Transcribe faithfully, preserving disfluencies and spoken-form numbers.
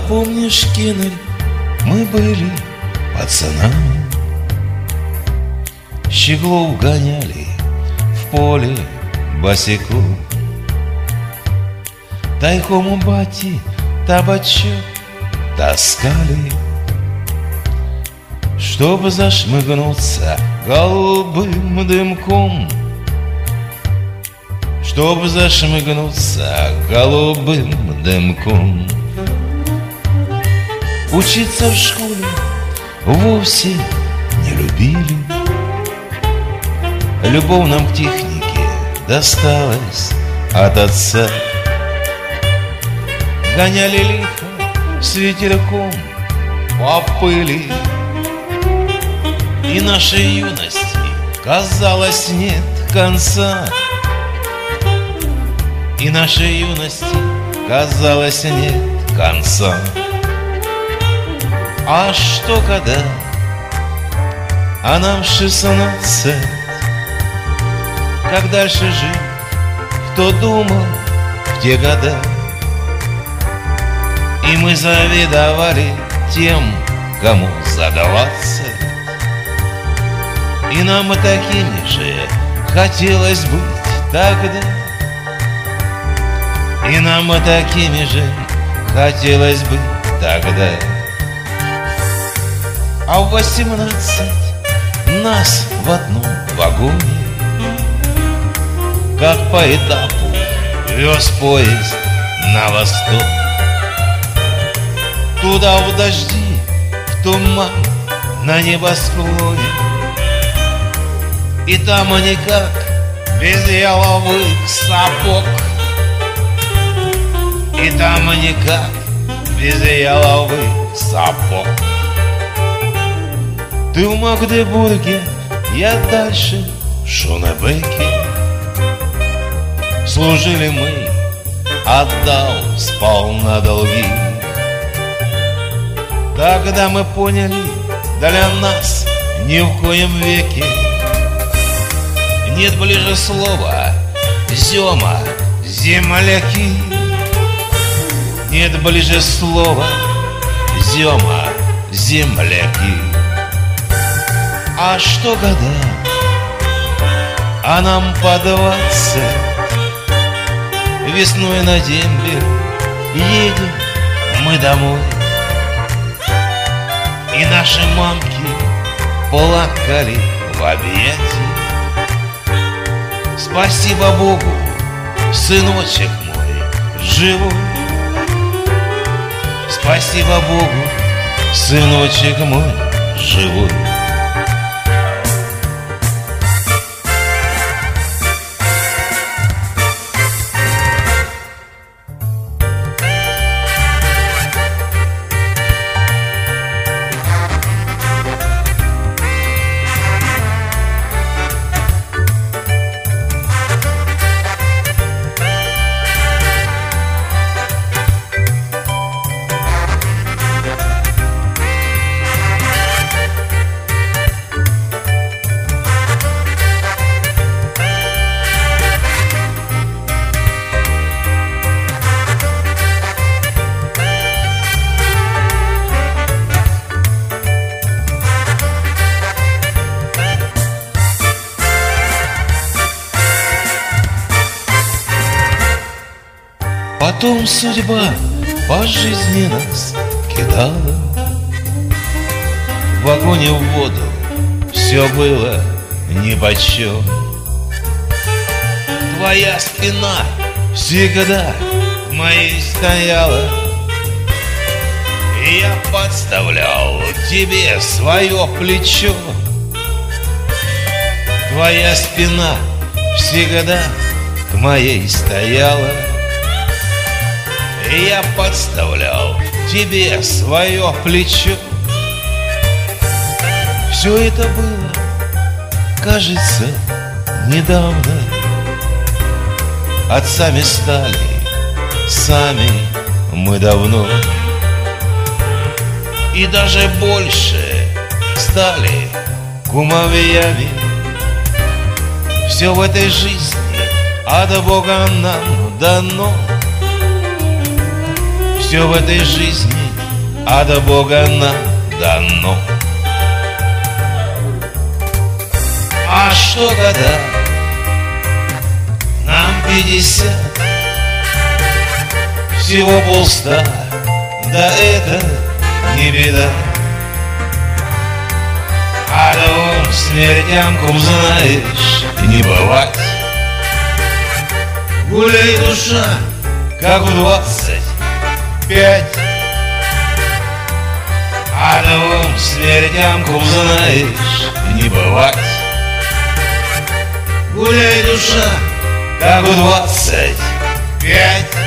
помнишь, Кинель, мы были пацанами, щеглов гоняли в поле босиком, тайком у бати табачок таскали, чтобы зашмыгнуться голубым дымком, чтобы зашмыгнуться голубым дымком. Учиться в школе вовсе не любили, любовь нам к технике досталась от отца. Гоняли лихо с ветерком по пыли, и нашей юности, казалось, нет конца. И нашей юности, казалось, нет конца. А что когда, а нам шестнадцать, как дальше жить, кто думал в те года? И мы завидовали тем, кому за двадцать, и нам и такими же хотелось быть тогда. И нам и такими же хотелось быть тогда. А в восемнадцать нас в одном вагоне, как по этапу, вез поезд на восток. Туда в дожди, в туман, на небосклоне. И там никак без яловых сапог. И там никак без яловых сапог. Ты в Магдебурге, я дальше в Шонебеке. Служили мы, отдал сполна долги. Тогда мы поняли, для нас ни в коем веке нет ближе слова «зема», «земляки». Нет ближе слова «зема», «земляки». А что года, а нам по двадцать, весной на дембель едем мы домой. И наши мамки плакали в объятии. Спасибо Богу, сыночек мой живой. Спасибо Богу, сыночек мой живой. Потом судьба по жизни нас кидала в вагоне в воду, все было нипочем. Твоя спина всегда в моей стояла, и я подставлял тебе свое плечо. Твоя спина всегда к моей стояла, и я подставлял тебе свое плечо. Все это было, кажется, недавно. Отцами стали, сами мы давно. И даже больше стали кумовьями. Все в этой жизни от Бога нам дано. Все в этой жизни от Бога нам дано. А что года? Нам пятьдесят, всего полста, да это не беда. А двум смертям, кум, знаешь, не бывать. Гуляй, душа, как в двадцать пять. А двум смертям, кум, знаешь, не бывать. Гуляй, душа, как в двадцать пять.